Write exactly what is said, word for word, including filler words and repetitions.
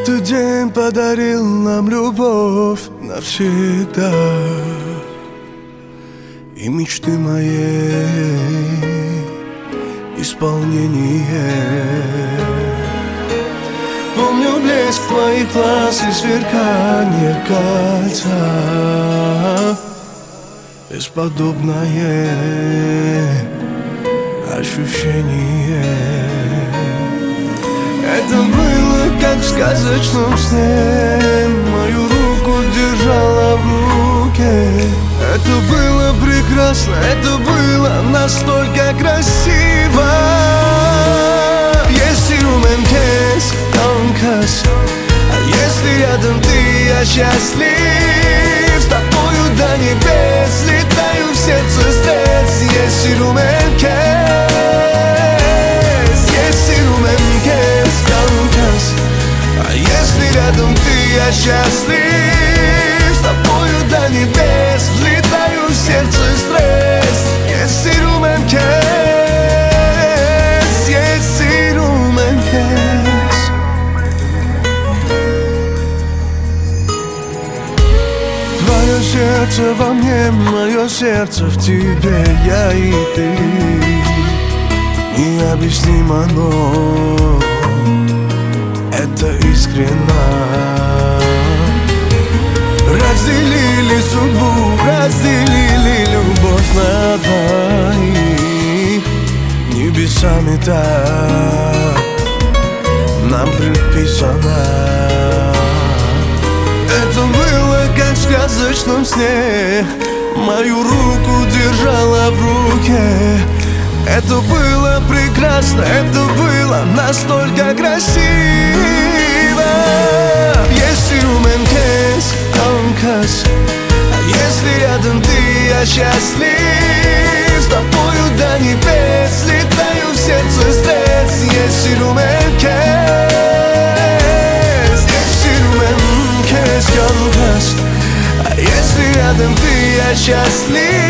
Этот день подарил нам любовь навсегда, и мечты моей исполнение. Помню блеск твоих глаз и сверкание кольца, бесподобное ощущение. Это было как в сказочном сне, мою руку держала в руке. Это было прекрасно, это было настолько красиво. Если romantic конкас, а если рядом ты, я счастлив. С тобою до небес летаю в сердце стресс. Если romantic, если romantic конкас, а если рядом ты, я счастлив. С тобою до небес взлетаю в сердце стресс. Если romantic, если romantic. Твое сердце во мне, мое сердце в тебе, я и ты. Необъяснимо, но это искренно. Разделили судьбу, разделили любовь на двоих. Небесами так нам предписано. Это было как в сказочном сне, мою руку держала в руке. Это было прекрасно, это было настолько красиво. Если romantic конкас, а если рядом ты, я счастлив. С тобою до небес летаю в сердце стресс. Если romantic, если romantic конкас, а если рядом ты, я счастлив.